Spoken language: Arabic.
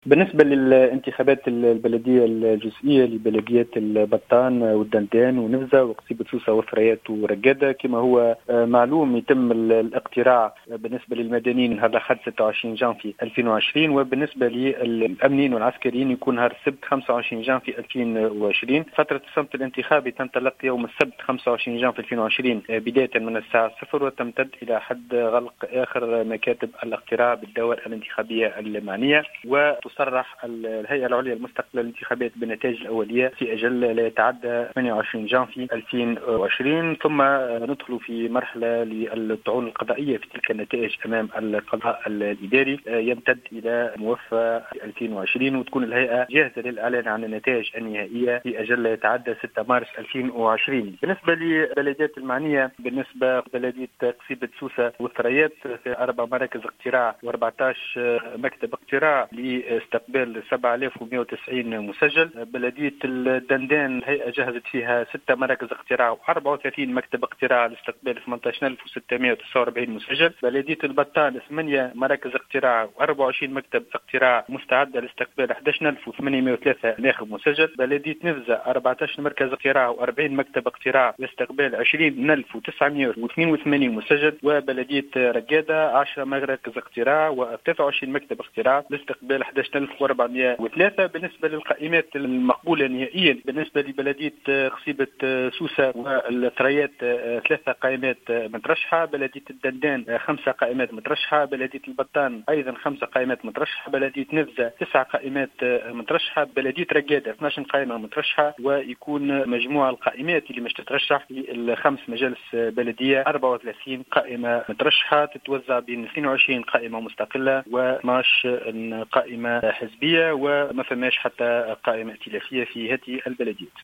بالنسبة للانتخابات البلدية الجزئية لبلديات البطان والدندان ونفزة وقصيبة سوسة وثريات ورقادة، كما هو معلوم يتم الاقتراع بالنسبة للمدنيين نهار الأحد 26 جانفي 2020، وبالنسبة للأمنيين والعسكريين يكون نهار السبت 25 جانفي 2020. فترة الصمت الانتخابي تنطلق يوم السبت 25 جانفي 2020 بداية من الساعة 0 وتمتد إلى حد غلق آخر مكاتب الاقتراع بالدور الانتخابية المعنية. تصرح الهيئة العليا المستقلة للانتخابات بالنتائج الأولية في أجل لا يتعدى 28 جانفي 2020، ثم ندخل في مرحلة للطعون القضائية في تلك النتائج أمام القضاء الإداري يمتد إلى موفى 2020، وتكون الهيئة جاهزة للإعلان عن النتائج النهائية في أجل لا يتعدى 6 مارس 2020. بالنسبة للبلديات المعنية، بالنسبة لبلدية قصيبة سوسة والثريات في 4 مراكز اقتراع و14 مكتب اقتراع استقبال 7190 مسجل. بلدية الدندان الهيئة جهزت فيها 6 مراكز اقتراع و34 مكتب اقتراع لاستقبال 18649 مسجل. بلدية البطان 8 مراكز اقتراع و24 مكتب اقتراع مستعدة لاستقبال 11803 ناخب مسجل. بلدية نفزة 14 مركز اقتراع و40 مكتب اقتراع لاستقبال 20982 مسجل. وبلدية رقادة 10 مراكز اقتراع و23 مكتب اقتراع لاستقبال 11403. بالنسبة للقائمات المقبولة نهائيا، بالنسبة لبلدية قصيبة سوسة والثريات 3 قائمات مترشحة. بلدية الدندان 5 قائمات مترشحة. بلدية البطان أيضا 5 قائمات مترشحة. بلدية نفزة 9 قائمات مترشحة. بلدية رقادة 12 قائمة مترشحة. ويكون مجموع القائمات اللي مش تترشح في الخمس مجالس بلدية 34 قائمة مترشحة، تتوزع بين 22 قائمة مستقلة و12 قائمة حزبية، وما فماش حتى قائمة ائتلافية في هذه البلديات.